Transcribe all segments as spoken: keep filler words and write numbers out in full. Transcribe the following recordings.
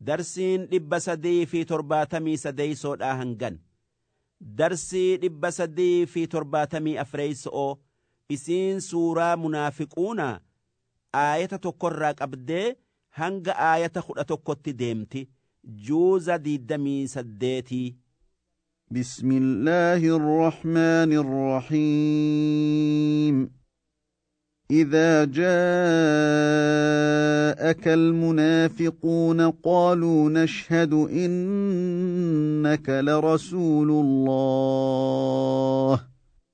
darsiin dhibba sadii fi torbaatamii sadeeysoodhaa hangan. Darsii dhibba sadii fi torbaatamii afreeyso'oo isiin suuraa munaafiquuna aayata tokkorraa qabdee hanga aayata kudha tokkotti deemti. Juuza diiddamii saddeetii. بسم الله الرحمن الرحيم إذا جاءك المنافقون قالوا نشهد إنك لرسول الله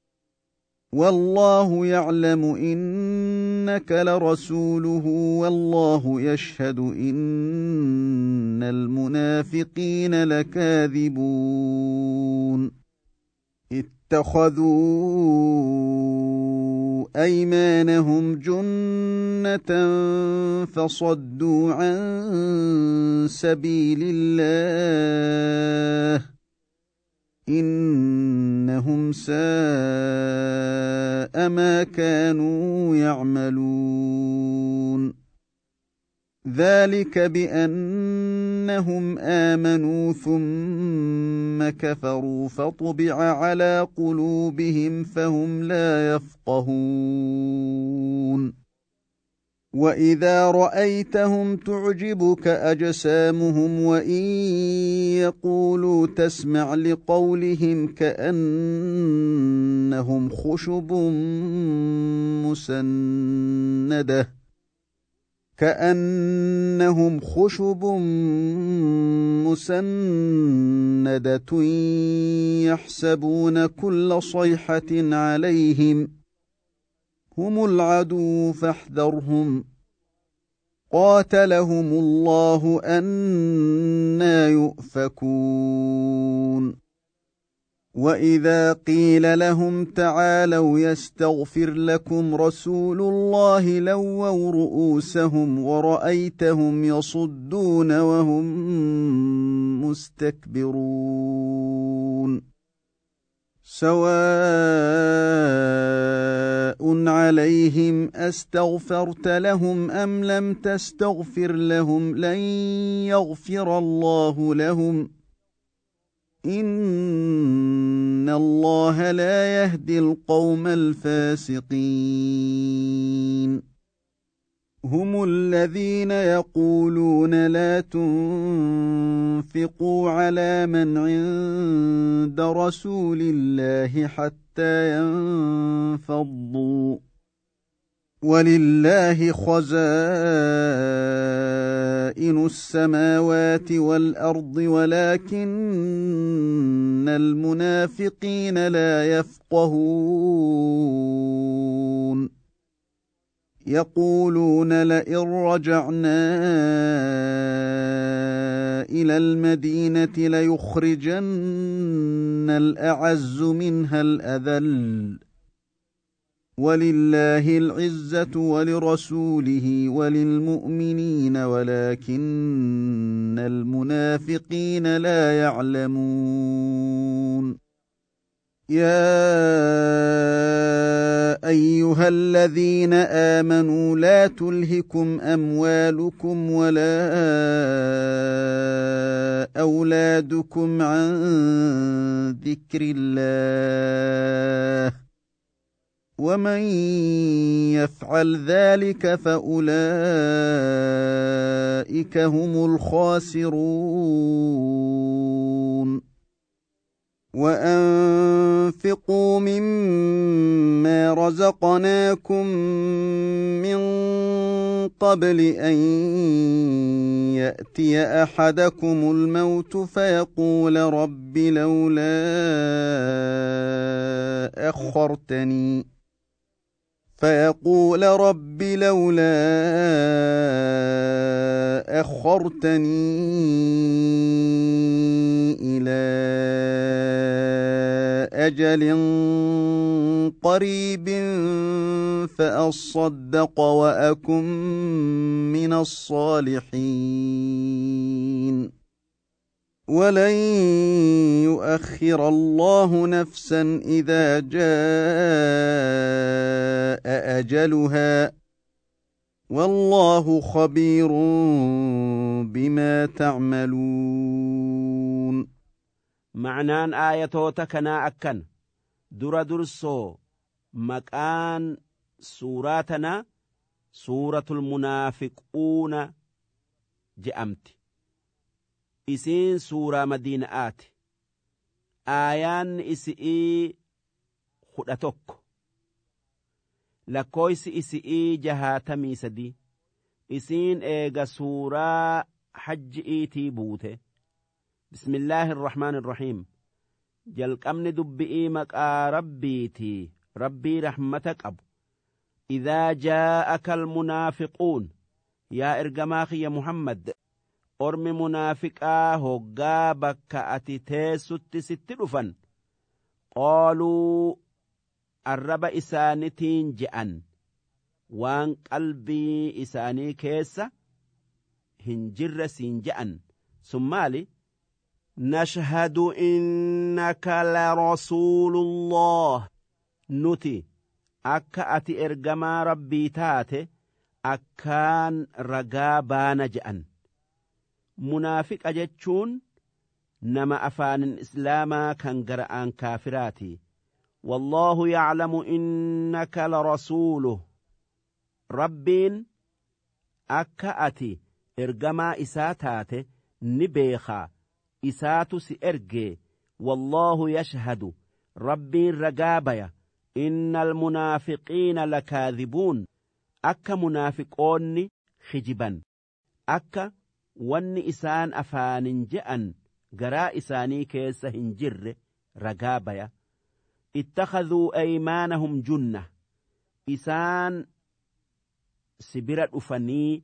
والله يعلم إنك لرسوله والله يشهد إن المنافقين لكاذبون اتخذوا أيمانهم جنة فصدوا عن سبيل الله إنهم ساء ما كانوا يعملون ذلك بأنهم آمنوا ثم كفروا فطبع على قلوبهم فهم لا يفقهون وإذا رأيتهم تعجبك أجسامهم وإن يقولوا تسمع لقولهم كأنهم خشب مسندة كأنهم خشب مسندة يحسبون كل صيحة عليهم هم العدو فاحذرهم قاتلهم الله أنى يؤفكون وإذا قيل لهم تعالوا يستغفر لكم رسول الله لووا رؤوسهم ورأيتهم يصدون وهم مستكبرون سواء عليهم أستغفرت لهم أم لم تستغفر لهم لن يغفر الله لهم إن الله لا يهدي القوم الفاسقين هم الذين يقولون لا تنفقوا على من عند رسول الله حتى ينفضوا ولله خزائن السماوات والأرض ولكن المنافقين لا يفقهون يقولون لئن رجعنا إلى المدينة ليخرجن الأعز منها الأذل ولله العزة ولرسوله وللمؤمنين ولكن المنافقين لا يعلمون يا أيها الذين آمنوا لا تلهكم أموالكم ولا أولادكم عن ذكر الله ومن يفعل ذلك فأولئك هم الخاسرون وأنفقوا مما رزقناكم من قبل أن يأتي أحدكم الموت فيقول رب لولا أخرتني فيقول رب لولا أخرتني إلى أجل قريب فأصدق وأكن من الصالحين ولن يؤخر الله نفسا إذا جاء أجلها والله خبير بما تعملون. معنان آياتوتا كنا أكن درا درسو مكان سوراتنا سورة المنافقون جأمت إسين سورة مدينة آيان إسئي خدتك لكويس إسئي جهاتمي سدي إسين إيغا سورة حج إيتي بوته. بسم الله الرحمن الرحيم. جلق أمن دبئي مكا ربيتي ربي رحمتك أبو. إذا جاءك المنافقون يا إرجماخي يا محمد أرم منافقا هقا بكا أتتي ست ست رفن قالوا الرب إسانتين جأن وان قلبي إساني كيسة هنجر سنجأن ثمالي نشهد إنك لرسول الله نتي أكا أتي إرجما ربي تاتي أكان رقابان جأن منافق أجتشون نما أفان إسلاما كان قرآن كافراتي والله يعلم إنك لرسوله ربين أكا أتي إرجما إساتاتي نبيخا إساتو سإرجي والله يشهد ربي رقابيا إن المنافقين لكاذبون أكا منافقون خجبا أكا ون إسان أفان جأن قراء إساني كيس هنجر رقابيا اتخذوا أيمانهم جنة إسان سبرت أفني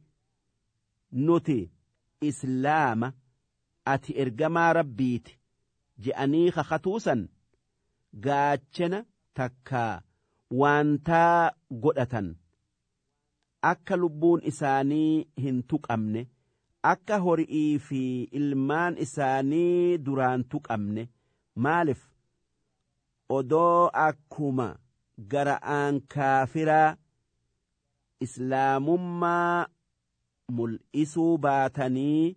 نتي إسلام أتي إرجما ربيت جأني خطوسا قاتشنا تكا وانتا قدتا أكا لبون إساني هنتك أمني أكا هرئي في إلمان إساني دران تك أمني مالف أدو أكما قرآن كافرا إسلام ما ملئسو باتني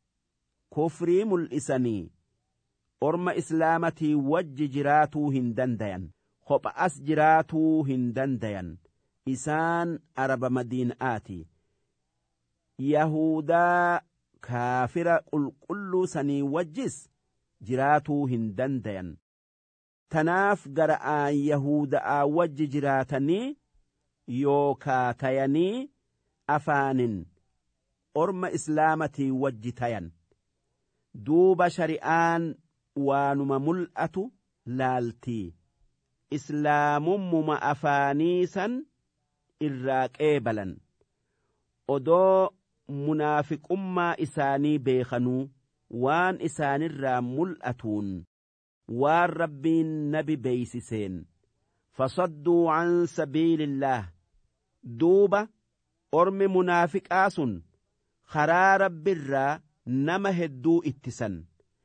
كفري ملئسني أرم إسلامتي وج جراتو هندن ديان خب أس جراتو هندن ديان إسان أرب مدين آتي يهودا كافر قل قل سني وجس جراتو هندن ديان تناف قرآن يهودا وج جراتني يوكا تياني أفان أرم إسلامتي وج تيان دوب شريان وانما ملأة لالتي إسلام مما أفانيسا إراك إيبلا أدو منافق أما إساني بيخنو وان إساني را ملأتون وان ربين نبي بيسسين فصدوا عن سبيل الله دوبا أرم منافق آسن خرا رب الرا نما هدو اتسن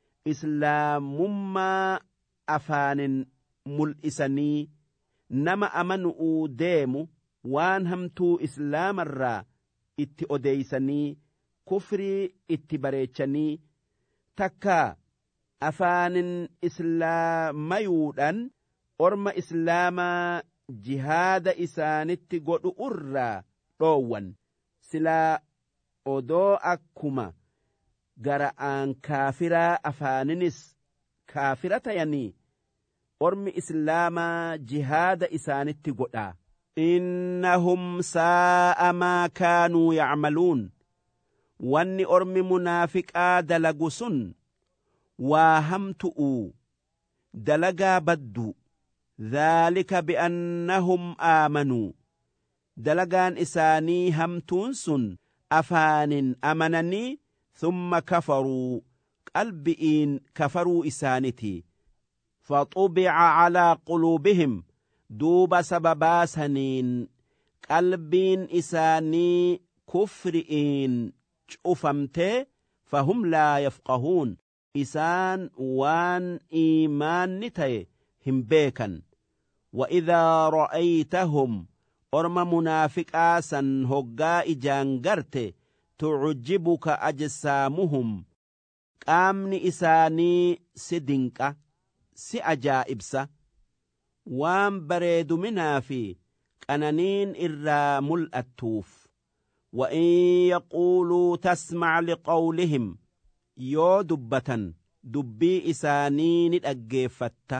إسلامما أفان ملئسني نما أمنؤ ديمو وان همتو إسلام الرا ات أديسني كفري ات بريتشني تكا أفان إسلام يودن أرم إسلاما جهاد إسانت قد أرى روان سلا أدو أكما قرآن كافرا أفاننس كافرة يعني أرم إسلاما جهاد إسانت قد إنهم ساء ما كانوا يعملون واني أرم منافق دلقسن واهمتؤ دلقا بدو ذلك بأنهم آمنوا دلقان إساني همتونسن أفان أمنني ثم كفروا قلبئين كفروا إسانتي فطبع على قلوبهم دوب سببا سنين قلبين إساني كفرئين شؤفمت فهم لا يفقهون إسان وان إيمان نتي هم بيكا وإذا رأيتهم أرم منافق آسا هقا إجانجرت تعجبك أجسامهم qaamni isaanii si dinqa si ajaa'ibsa waan bareeduminaa fi qananiin irraa mul'attuuf وإن يقولوا تسمع لقولهم yoo dubbatan dubbii isaanii ni dhaggeeffatta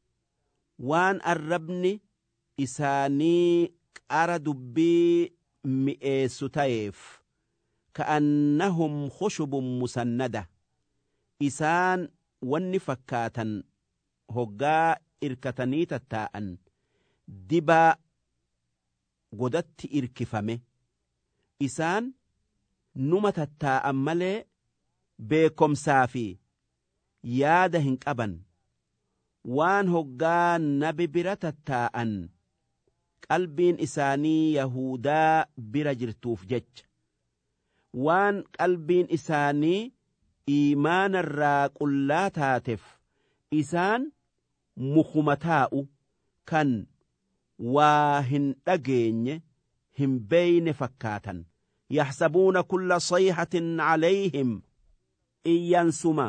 waan arrabni isaanii qara dubbii mi'eessu ta'eef ka'annahum khushubun musannada isaan wanni fakkaatan hoggaa irkatanii tattaa'an dibaa godatti irkifame isaan numa tattaa'an malee beekomsaa fi yaada hin qaban waan hoggaa nabi bira tattaa'an qalbiin isaanii yahudaa bira jirtuuf jecha waan qalbiin isaanii iimaanarraa qullaa taateef isaan mukuma taa'u kan waa hin dhageenye hin beeyne fakkaatan yaxsabuuna kulla sayhatin calayhim iyyansuma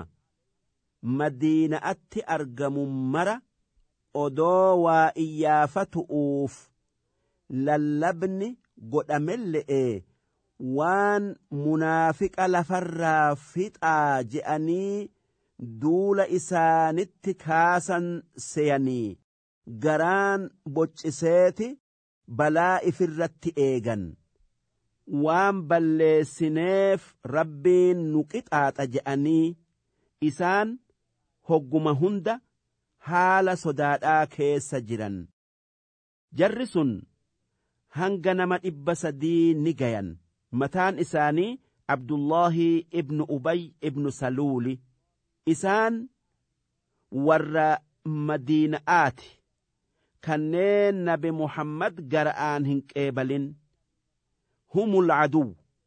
madiina'atti argamu mara odoo waa iyyaafatu'uuf lallabni godhamelle'ee waan munaafiqa lafarraa fixaa je'anii duula isaanitti kaasan seyanii garaan bocciseeti balaa ifirratti eegan waan balleessineef rabbiin nu qixaaxa je'anii isaan hogguma hunda haala sodaadhaa keessa jiran jarri sun hanga nama dhibba sadii ni gayan mataan isaanii Abdullaahi ibnu Ubay ibnu Saluuli isaan warra Madiina'aati kanneen nabi Muhammad gara'aan hin qeebalin humul aduw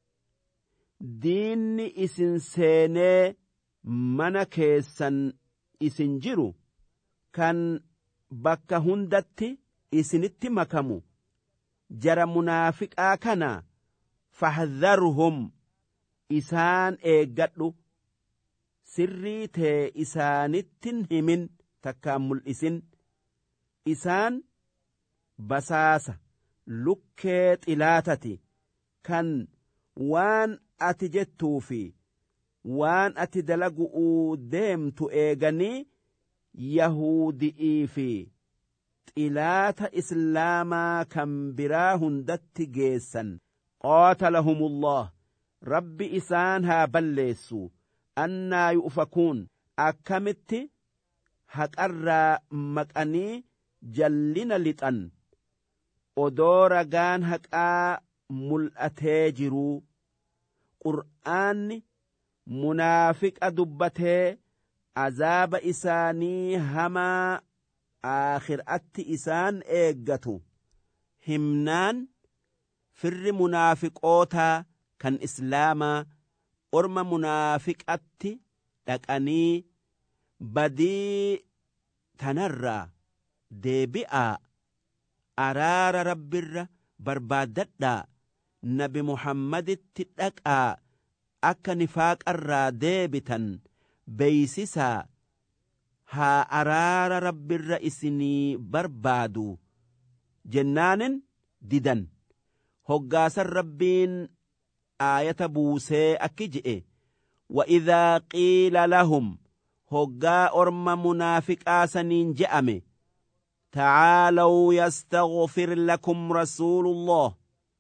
diinni isin seenee mana keessan isin jiru kan bakka hundatti isinitti makamu jara munaafiqaa kana fahdharhum isaan eeggadhu sirrii tee isaanittin himin takkaan mul'isin isaan basaasa lukkee xilaatati kan waan ati jettuu fi waan ati dalagu'uu deemtu eeganii yahudi'ii fi xilaata islaamaa kan biraa hundatti geessan qaatalahumullah rabbi isaan haa balleessu annaa yu'fakuun akkamitti haqarraa maqanii jallina lixan odoo ragaan haqaa mul'atee jiruu qur'aanni munaafiqa dubbatee azaaba isaanii hamaa aakhiraatti isaan eeggatu himnaan firri munaafiqootaa kan islaamaa orma munaafiqatti dhaqanii badii tanarraa deebi'aa araara rabbirra barbaaddadhaa nabi muhammaditti dhaqaa akka nifaaqarraa deebitan beeysisaa haa araara rabbirra isinii barbaadu jennaanin didan hoggaasan rabbiin aayata buusee akki je'e وإذا قيل لهم هقا أرم منافقا سنين جأمه تعالوا يستغفر لكم رسول الله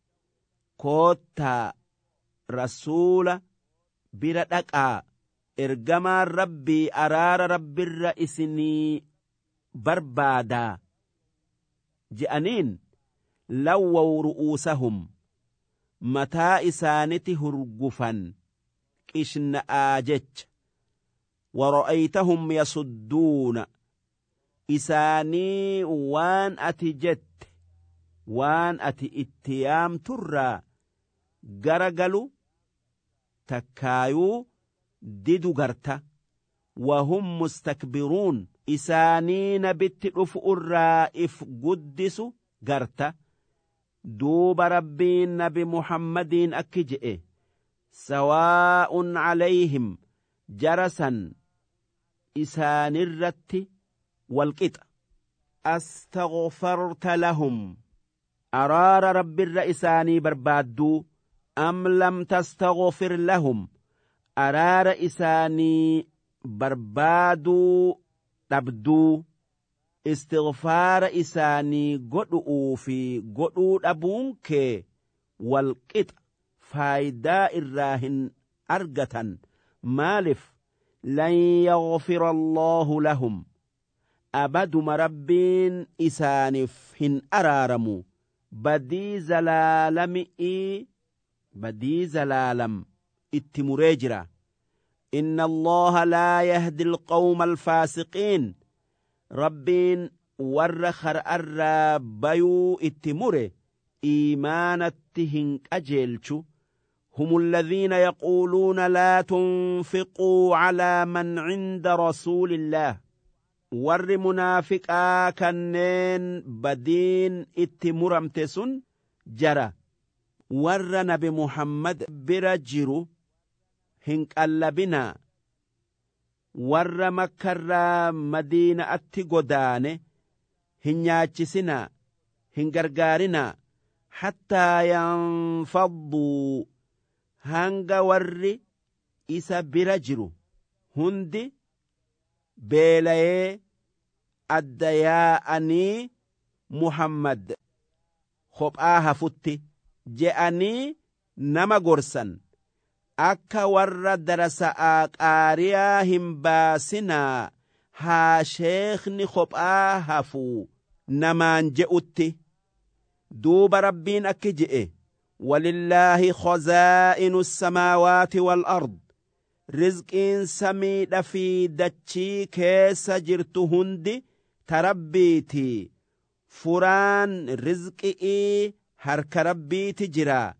كوتا رسول بردكا إرجما ربي أرار رب الرئيسني بربادا جأنين لووا رؤوسهم متى إسانته هرقفا كشن آجج ورأيتهم يصدون إساني وان أتجت وان أتي اتيام ترى غرقلوا تكايو ديدو غرتا وهم مستكبرون إسانين بتلفؤ الرائف قدسوا غرتا دوب ربين نبي محمدين أكجئ sawaa'un calayhim jarasan isaanirratti walqixa astaghfarta lahum araara rabbirra isaanii barbaadduu am lam tastaghfir lahum araara isaanii barbaaduu dhabduu istighfaara isaanii godhu'uu fi godhuu dhabuun kee walqixa faayidaa irraa hin argatan maalif lan yaghfira allaahu lahum abaduma rabbiin isaaniif hin araaramu badii zalaalami'ii badii zalaalam itti muree jira inna allaha laa yahdi alqawma alfaasiqiin rabbiin warra khar'arraa bayuu itti mure iimaanatti hin qajeelchu هم الذين يقولون لا تنفقوا على من عند رسول الله ور منافقا كنين بدين اتمرمتسن جرى ور نبي محمد برجرو هنك اللبنا ور مكر مدينة اتقودان هنياتشسنا هنگرگارنا حتى ينفضوا hanga warri isa bira jiru hundi beelayee adda yaa'anii Muhammad kophaa hafutti je'anii nama gorsan akka warra darasa'aa qaariyaa hin baasinaa haa sheekni kophaa hafuu namaan je'utti duuba rabbiin akki je'e ولله خزائن السماوات والأرض رزقين سميد في دتشي كيس جرت هندي تربيتي فران رزقي هرك ربيتي جرا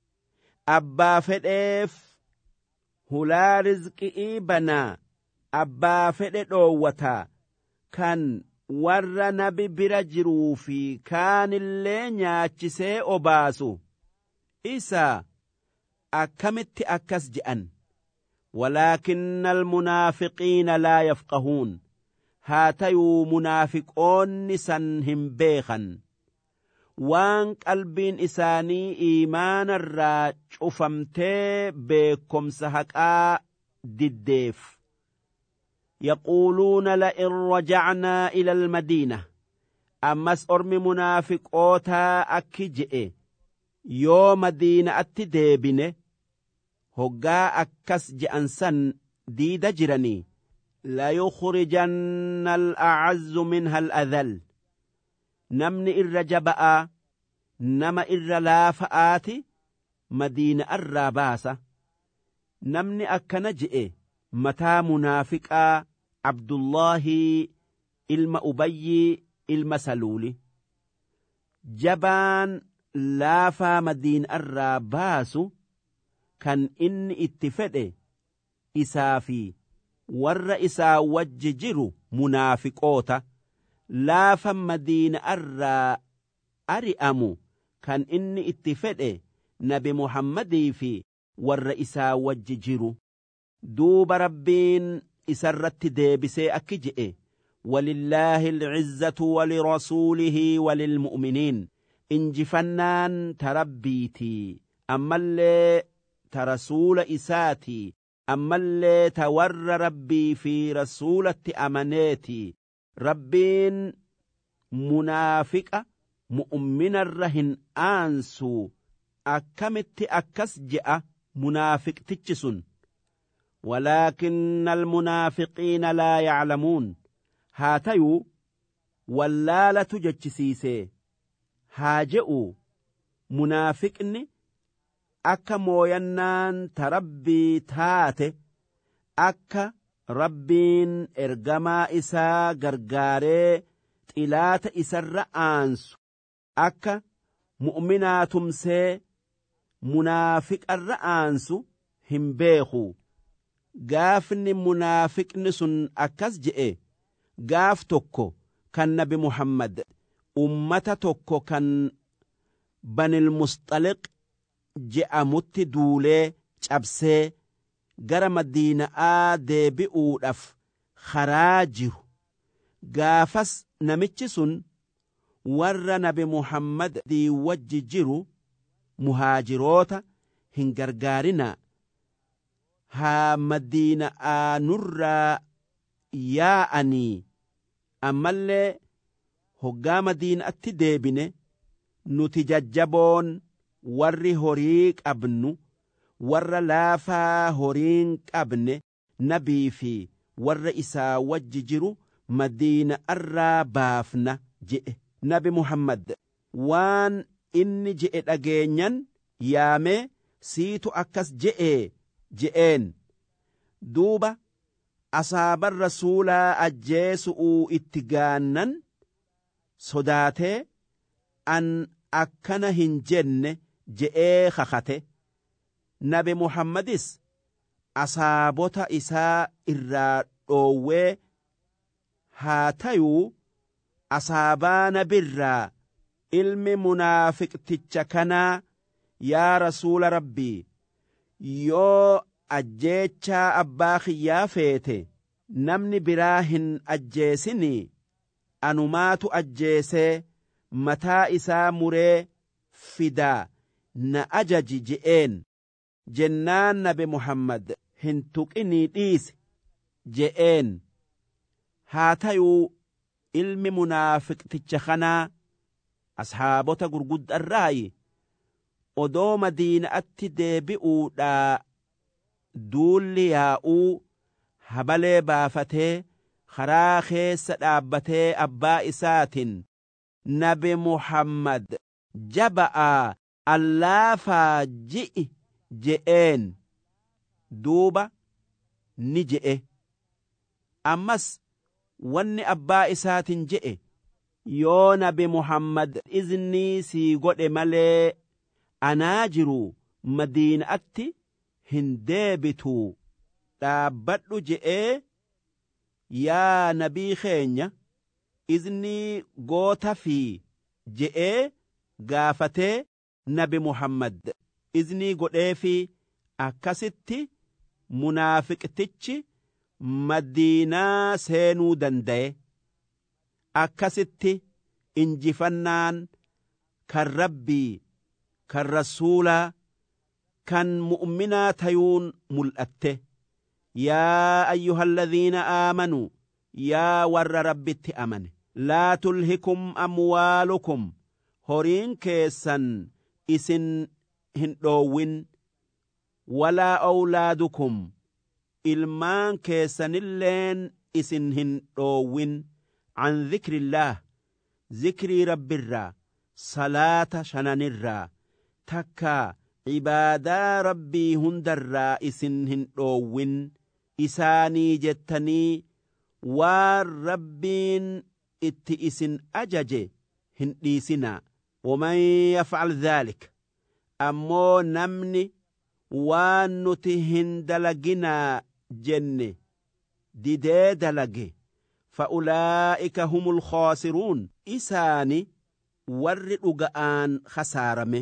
أبا فدف هلا رزقي بنا أبا فدف وتا كان ور نبي برجرو في كان اللي نياتشسي أباسو إيسا أكمت أكس جأن ولكن المنافقين لا يفقهون هاتيو منافقون نسنهم بيخا وان قلبين إساني إيمان الراج أفمتي بكم سهكا دديف يقولون لئن رجعنا إلى المدينة أمس أرمي منافقوتا أكجئ yoo madiina'atti deebine hoggaa akkas je'an san diida jiranii layukhrijanna al'acazzu minha al'adhal namni irra jaba'aa nama irra laafa'aati madiina'arraa baasa namni akkana je'e mataa munaafiqaa abdullaahi ilma ubayyi ilma saluuli jabaan laafaa madiina'arraa baasu kan inni itti fedhe isaa fi warra isaa wajji jiru munaafiqoota laafa madiina'arraa ari'amu kan inni itti fedhe nabi muhammadii fi warra isaa wajji jiru duuba rabbiin isarratti deebisee akki je'e walillaahi al'izzatu walirasuulihi walilmu'miniin injifannaan tarabbiitii ammallee tarasuula isaatii ammallee ta warra rabbii fi rasuulatti amaneetii rabbiin munaafiqa mu'minarra hin aansuu akkamitti akkas je'a munaafiqtichi sun ولكن المنافقين لا يعلمون هاتيو واللالة جتشسيسي هاجئوا منافقني أكا موينان تربي تاتي أكا ربين إرقما إسا غرغاري تلات إسر آنس أكا مؤمناتم سي منافق الرآنس هم بيخو gaafni munaafiqni sun akkas je'e gaaf tokko kan nabi muhammad ummata tokko kan banil mustaliq je'amutti duulee cabsee gara madiina'aa deebi'uudhaaf karaa jiru gaafas namichi sun warra nabi Muhammad wajji jiru muhaajiroota hin gargaarinaa haa madiina'aa nurraa yaa'anii ammallee hoggaa madiina'atti deebine nuti jajjaboon warri horii qabnu warra laafaa horiin qabne nabii fi warra isaa wajji jiru madiina'arraa baafna je'e nabi Muhammad waan inni je'e dhageenyan yaamee siitu akkas je'e je'een duuba asaaban rasuulaa ajjeesu'uu itti gaannan sodaatee an akkana hin jenne je'ee kakate nabi Muhammadis asaabota isaa irraa dhoowwee haa tayuu asaabaa nabirraa ilmi munaafiqticha kanaa yaa rasuula rabbii yoo ajjeechaa abbaa kiyyaa feete namni biraa hin ajjeesinii anumaatu ajjeesee mataa isaa muree fidaa na ajaji je'een jennaan nabi Muhammad hin tuqinii dhiise je'een haa tayuu ilmi munaafiqticha kanaa ashaabota gurguddarraayi odoo madiina'atti deebi'uudhaa duulli yaa'uu habalee baafatee karaa keessa dhaabbatee abbaa isaatiin nabi Muhammad jaba'aa allaafaa ji'i je'een duuba ni je'e ammas wanni abbaa isaatiin je'e yoo nabi Muhammad iznii sii godhe malee anaa jiru madiina'atti hin deebituu dhaabbadhu je'ee yaa nabii keenya iznii goota fi je'ee gaafatee nabi Muhammad iznii godhee fi akkasitti munaafiqtichi madiinaa seenuu danda'e akkasitti injifannaan kan rabbii kan rasuulaa kan mu'minaa tayuun mul'atte yaa ayyuhalladhiina aamanuu yaa warra rabbitti amane laa tulhikum amwaalukum horiin keessan isin hin dhoowwin walaa awlaadukum ilmaan keessanilleen isin hin dhoowwin an dhikrillaah zikrii rabbirraa salaata shananirraa takkaa cibaadaa rabbii hundarraa isin hin dhoowwin isaanii jettanii waan rabbiin itti isin ajaje hin dhiisinaa waman yafcal dhaalik ammoo namni waan nuti hin dalaginaa jenne didee dalage fa'ulaa'ika humul khaasiruun isaani warri dhuga'aan khasaarame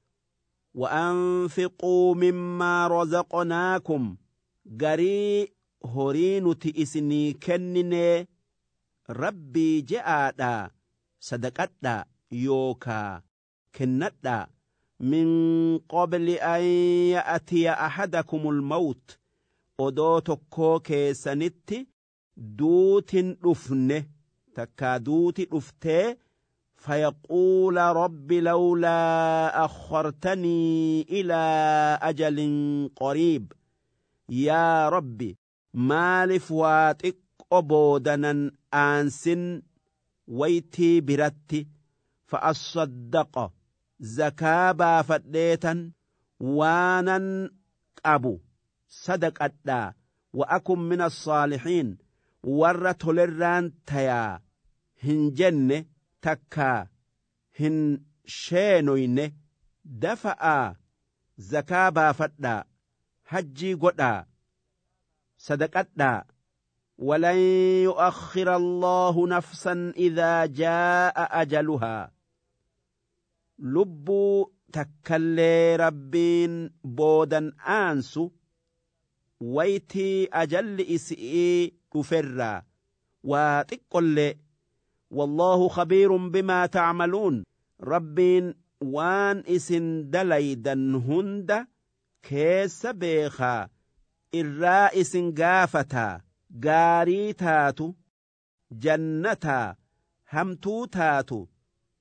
وأنفقوا مما رزقناكم غري هورينوتي إسني كنني ربي جاءدا صدقتا يوكا كنتا من قبل أن يأتي أحدكم الموت أدوتكو كيسانتي دوت رفنه تكا دوت رفته فيقول رب لولا أخرتني إلى أجل قريب يا ربي مالف واتك أبودنا آنسن ويتي برتي فأصدق زكابا فديتا وانا أبو صدق أدى وأكن من الصالحين ورت للران تيا هنجن takkaa hin sheenoyne dafa'aa zakaa baafadhaa hajjii godhaa sadaqadhaa walan yu'akhkhira Allahu nafsan idhaa jaa'a ajaluhaa lubbuu takkallee rabbiin boodan aansu waytii ajalli isii dhuferraa waa xiqqollee wallaahu khabiirun bimaa tacmaluun rabbiin waan isin dalaydan hunda keessa beekaa irraa isin gaafataa gaarii taatu jannataa hamtuu taatu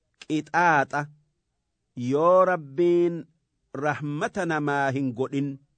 qixaaxa yoo rabbiin rahmata namaa hin godhin